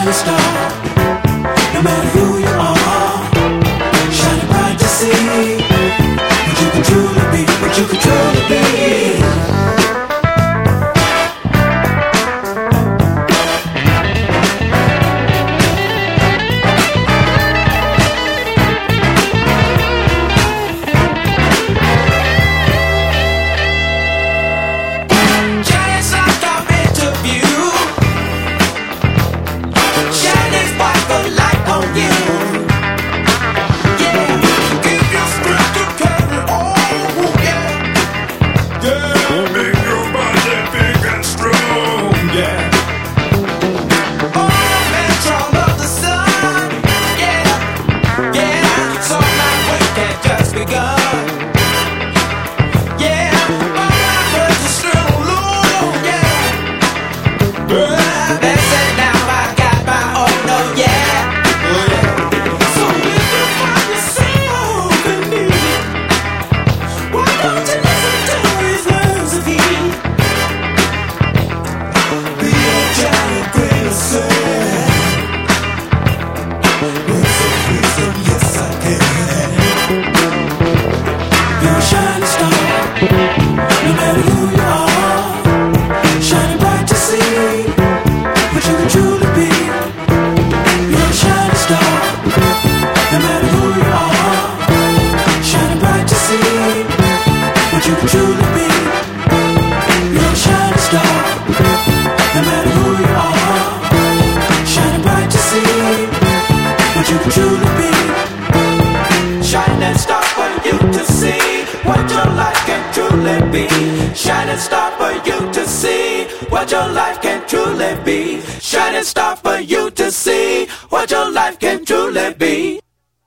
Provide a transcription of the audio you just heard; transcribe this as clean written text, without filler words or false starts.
shining star. No matter who you are, shining bright to see what you can truly be, what you can truly be. You can truly be. You're a shining star. No matter who you are, shining bright to see what you can truly be. Shining star for you to see what your life can truly be. Shining star for you to see what your life can truly be. Shining star for you to see what your life can truly be.